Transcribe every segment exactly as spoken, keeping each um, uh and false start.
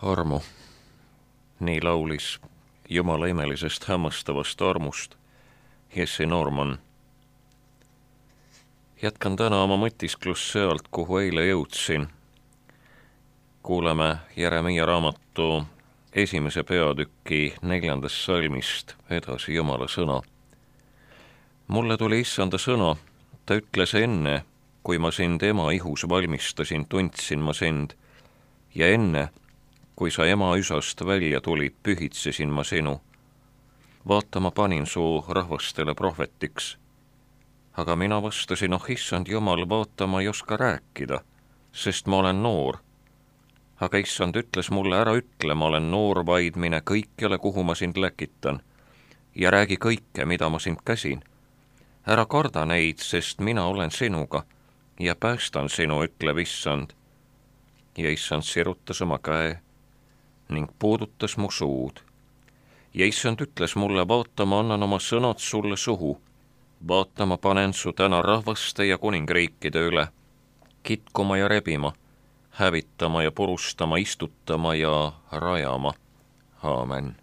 armu. Nii laulis Jumala imelisest hämmastavast armust Jesse Norman. Jätkan täna oma mõtisklus sealt, kuhu eile jõudsin. Kuuleme Jeremia raamatu esimese peatüki neljandast salmist edasi Jumala sõna. Mulle tuli issanda sõna, ta ütles enne, kui ma sind ema ihus valmistasin, tundsin ma sind, ja enne, kui sa ema üsast välja tulid, pühitsesin ma sinu. Vaata, ma panin su rahvastele prohvetiks. Aga mina vastasin, oh issand Jumal, vaata, ma ei oska rääkida, sest ma olen noor. Aga issand ütles mulle, ära ütle, ma olen noor, vaid mine kõikjale, kuhu ma sind läkitan, ja räägi kõike, mida ma sind käsin. Ära karda neid, sest mina olen sinuga ja päästan sinu, ütleb issand. Ja issand sirutas oma käe ning puudutas mu suud. Ja issand ütles mulle, vaata, ma annan oma sõnad sulle suhu. Vaata, ma panen su täna rahvaste ja kuningriikide üle, kitkuma ja rebima, hävitama ja purustama, istutama ja rajama. Aamen.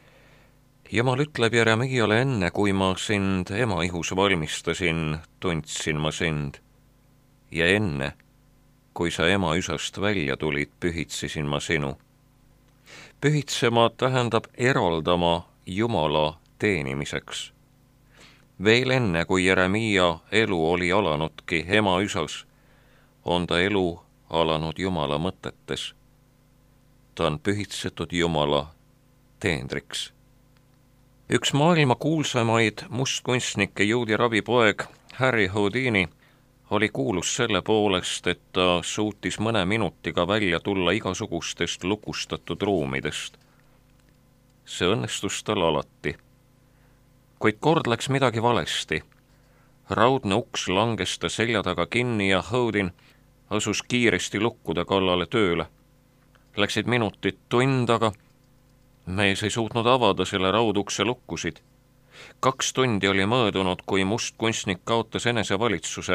Jumal ütleb Jeremiale, enne kui ma sind ema ihus valmistasin, tundsin ma sind. Ja enne, kui sa ema üsast välja tulid, pühitsesin ma sinu. Pühitsema tähendab eraldama Jumala teenimiseks. Veel enne, kui Jeremia elu oli alanudki ema üsas, on ta elu alanud Jumala mõtetes. Ta on pühitsetud Jumala teenriks. Üks maailma kuulsamaid mustkunstnike juudi rabipoeg Harry Houdini oli kuulus selle poolest, et ta suutis mõne minutiga välja tulla igasugustest lukustatud ruumidest. See õnnestus tal alati. Kuid kord läks midagi valesti. Raudne uks langes ta selja taga kinni ja Houdin asus kiiresti lukkude kallale tööle. Läksid minutid tund, aga mees ei suutnud avada selle raudukse lukkusid. Kaks tundi oli möödunud, kui must kunstnik kaotas enesevalitsuse.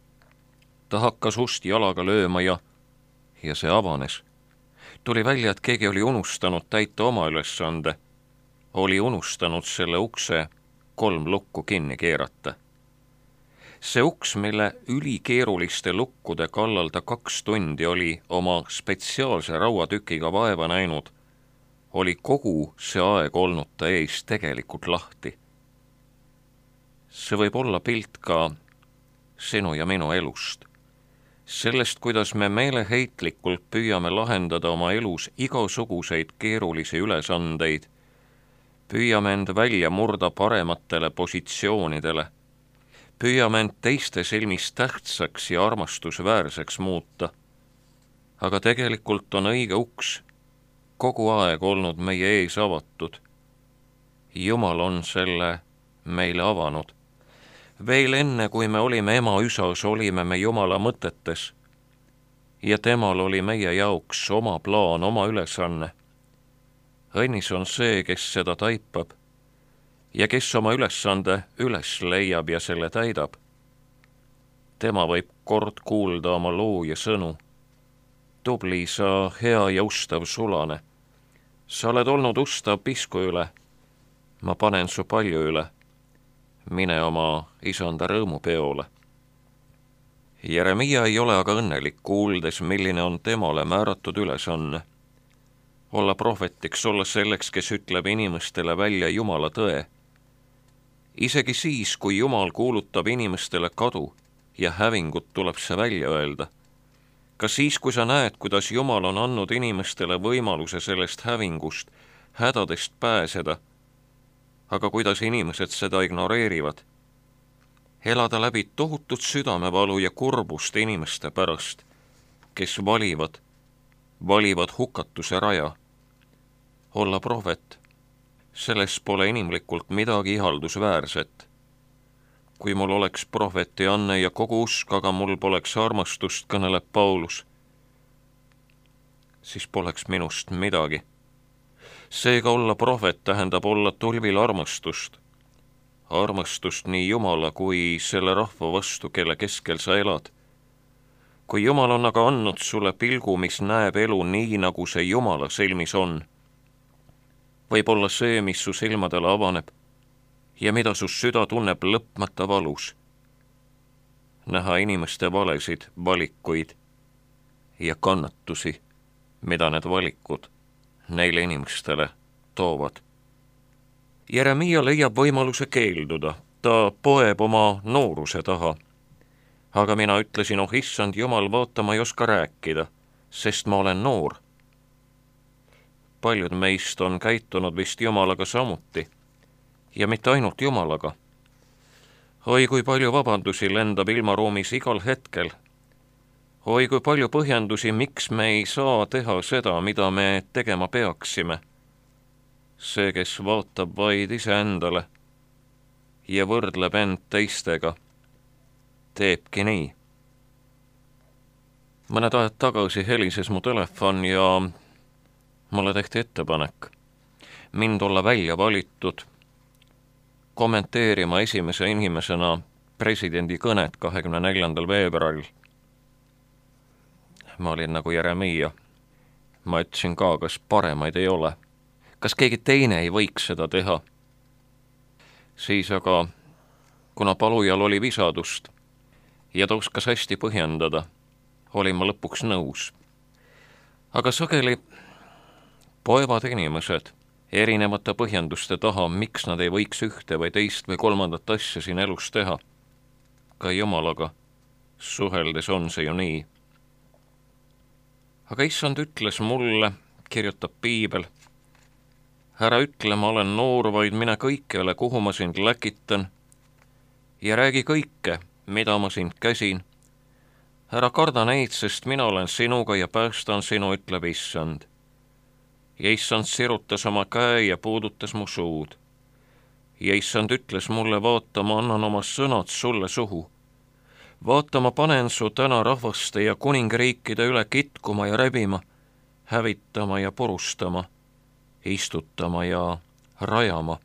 Ta hakkas ust jalaga lööma ja, ja see avanes. Tuli välja, et keegi oli unustanud täita oma ülesande. Oli unustanud selle ukse kolm lukku kinni keerata. See uks, mille ülikeeruliste lukkude kallal ta kaks tundi oli oma spetsiaalse rauatükiga vaeva näinud, oli kogu see aeg olnud ta ees tegelikult lahti. See võib olla pilt ka sinu ja minu elust. Sellest, kuidas me meeleheitlikult püüame lahendada oma elus igasuguseid keerulisi ülesandeid, püüame end välja murda parematele positsioonidele, püüame end teiste silmis tähtsaks ja armastusväärseks muuta. Aga tegelikult on õige uks kogu aeg olnud meie ees avatud. Jumal on selle meile avanud. Veel enne, kui me olime ema üsas, olime me Jumala mõtetes ja temal oli meie jaoks oma plaan, oma ülesanne. Õnnis on see, kes seda taipab ja kes oma ülesande üles leiab ja selle täidab. Tema võib kord kuulda oma looja sõnu. Tubli sa, hea ja ustav sulane. Sa oled olnud ustav pisku üle. Ma panen su palju üle. Mine oma isanda rõõmupeole. Jeremia ei ole aga õnnelik, kuuldes, milline on temale määratud ülesanne. Olla prohvetiks, olla selleks, kes ütleb inimestele välja Jumala tõe. Isegi siis, kui Jumal kuulutab inimestele kadu ja hävingut, tuleb see välja öelda. Ka siis, kui sa näed, kuidas Jumal on andnud inimestele võimaluse sellest hävingust, hädadest pääseda, aga kuidas inimesed seda ignoreerivad. Elada läbi tohutut südamevalu ja kurbust inimeste pärast, kes valivad, valivad hukatuse raja. Olla prohvet, selles pole inimlikult midagi ihaldusväärset. Kui mul oleks prohveti anne ja kogu usk, aga mul poleks armastust, kõneleb Paulus, siis poleks minust midagi. Seega olla prohvet tähendab olla tulvil armastust. Armastust nii Jumala kui selle rahva vastu, kelle keskel sa elad. Kui Jumal on aga andnud sulle pilgu, mis näeb elu nii, nagu see Jumala silmis on, võib olla see, mis su silmadele avaneb ja mida su süda tunneb lõpmata valus. Näha inimeste valesid valikuid ja kannatusi, mida need valikud neile inimestele toovad. Jeremia leiab võimaluse keelduda, ta poeb oma nooruse taha. Aga mina ütlesin, oh issand Jumal, vaata, ma ei oska rääkida, sest ma olen noor. Paljud meist on käitunud vist Jumalaga samuti ja mitte ainult Jumalaga. Oi, kui palju vabandusi lendab ilmaruumis igal hetkel. Oi, kui palju põhjendusi, miks me ei saa teha seda, mida me tegema peaksime. See, kes vaatab vaid iseendale ja võrdleb end teistega, teebki nii. Mõned ajad tagasi helises mu telefon ja mulle tehti ettepanek mind olla välja valitud kommenteerima esimese inimesena presidendi kõnet kahekümne neljandal veebruaril. Ma olin nagu Jeremia. Ma ütlesin ka, kas paremaid ei ole. Kas keegi teine ei võiks seda teha? Siis aga, kuna palujal oli visadust ja ta oskas hästi põhjendada, olin ma lõpuks nõus. Aga sageli poevad inimesed erinevate põhjenduste taha, miks nad ei võiks ühte või teist või kolmandat asja siin elus teha. Ka Jumalaga suheldes on see ju nii. Aga issand ütles mulle, kirjutab piibel, ära ütle, ma olen noor, vaid mine kõikjale, kuhu ma sind läkitan, ja räägi kõike, mida ma sind käsin. Ära karda neid, sest mina olen sinuga ja päästan sinu, ütleb issand. Ja issand sirutas oma käe ja puudutas mu suud. Ja issand ütles mulle, vaata, ma annan oma sõnad sulle suhu. Vaata, ma panen su täna rahvaste ja kuningriikide üle kitkuma ja rebima, hävitama ja purustama, istutama ja rajama.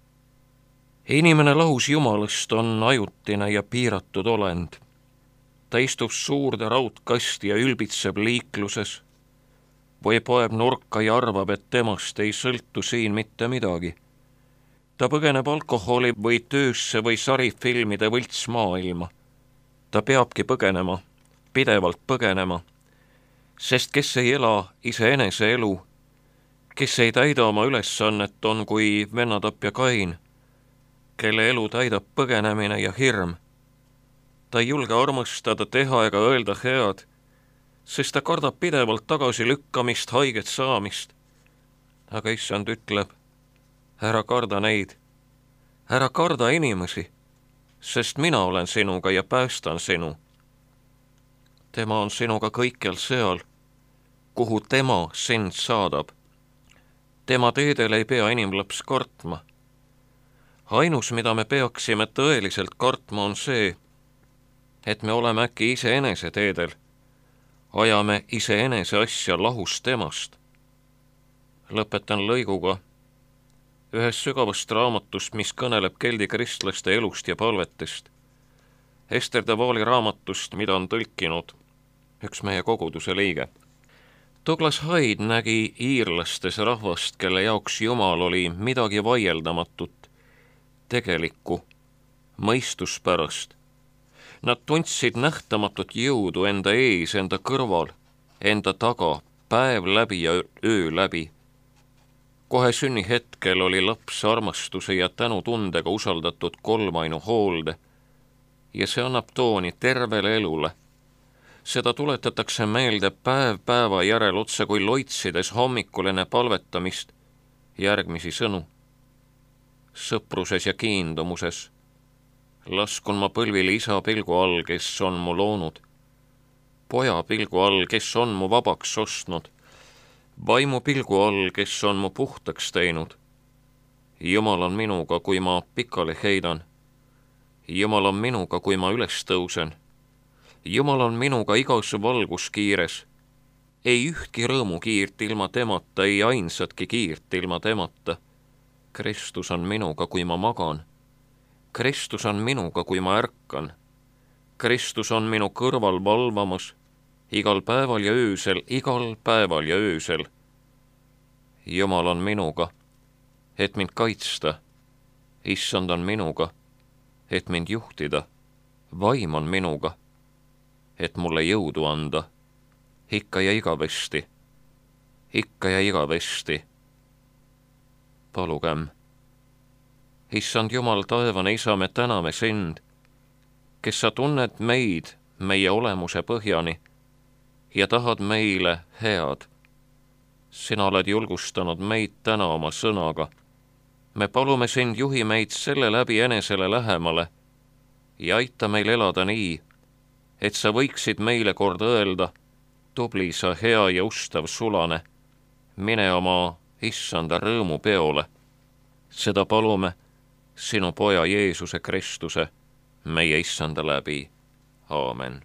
Inimene lahus Jumalast on ajutine ja piiratud olend. Ta istub suurde raudkasti ja ülbitseb liikluses või poeb nurka ja arvab, et temast ei sõltu siin mitte midagi. Ta põgeneb alkoholi või töösse või sarifilmide võltsmaailma. Ta peabki põgenema, pidevalt põgenema, sest kes ei ela iseenese elu, kes ei täida oma ülesannet, on kui vennatapja Kain, kelle elu täidab põgenemine ja hirm. Ta ei julge armastada, teha ega öelda head, sest ta kardab pidevalt tagasi lükkamist, haiget saamist. Aga issand ütleb, ära karda neid, ära karda inimesi, sest mina olen sinuga ja päästan sinu. Tema on sinuga kõikjal seal, kuhu tema sind saadab. Tema teedel ei pea inimlaps kartma. Ainus, mida me peaksime tõeliselt kartma, on see, et me oleme äkki iseenese teedel, ajame iseenese asja lahus temast. Lõpetan lõiguga ühest sügavast raamatust, mis kõneleb keldi kristlaste elust ja palvetest. Ester de Waali raamatust, mida on tõlkinud üks meie koguduse liige. Douglas Hyde nägi iirlastes rahvast, kelle jaoks Jumal oli midagi vaieldamatut, tegelikku, mõistuspärast. Nad tundsid nähtamatut jõudu enda ees, enda kõrval, enda taga, päev läbi ja öö läbi. Kohe sünni hetkel oli laps armastuse ja tänutundega usaldatud kolmainu hoolde ja see annab tooni tervele elule. Seda tuletatakse meelde päev päeva järel otse kui loitsides hommikul enne palvetamist järgmisi sõnu. Sõpruses ja kiindumuses laskun ma põlvili isa pilgu all, kes on mu loonud, poja pilgu all, kes on mu vabaks ostnud, vaimu pilgu all, kes on mu puhtaks teinud. Jumal on minuga, kui ma pikali heidan. Jumal on minuga, kui ma üles tõusen. Jumal on minuga igas valguskiires. Ei ühtki rõõmukiirt ilma temata, ei ainsatki kiirt ilma temata. Kristus on minuga, kui ma magan. Kristus on minuga, kui ma ärkan. Kristus on minu kõrval valvamas, igal päeval ja öösel, igal päeval ja öösel. Jumal on minuga, et mind kaitsta. Issand on minuga, et mind juhtida. Vaim on minuga, et mulle jõudu anda. Ikka ja igavesti, ikka ja igavesti. Palugem. Issand Jumal, taevane Isa, me täname sind, kes sa tunned meid meie olemuse põhjani ja tahad meile head. Sina oled julgustanud meid täna oma sõnaga. Me palume sind, juhi meid selle läbi enesele lähemale ja aita meil elada nii, et sa võiksid meile kord öelda, tubli sa hea ja ustav sulane, mine oma Issanda rõõmu peole. Seda palume sinu poja Jeesuse Kristuse, meie Issanda läbi. Aamen.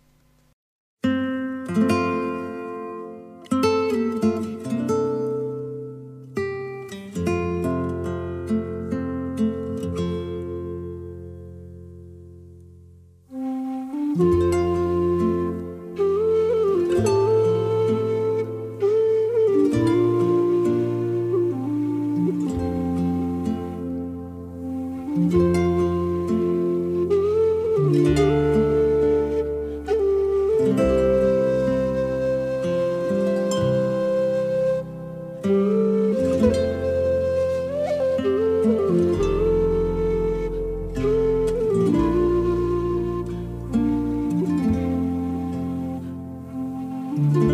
Mm-hmm.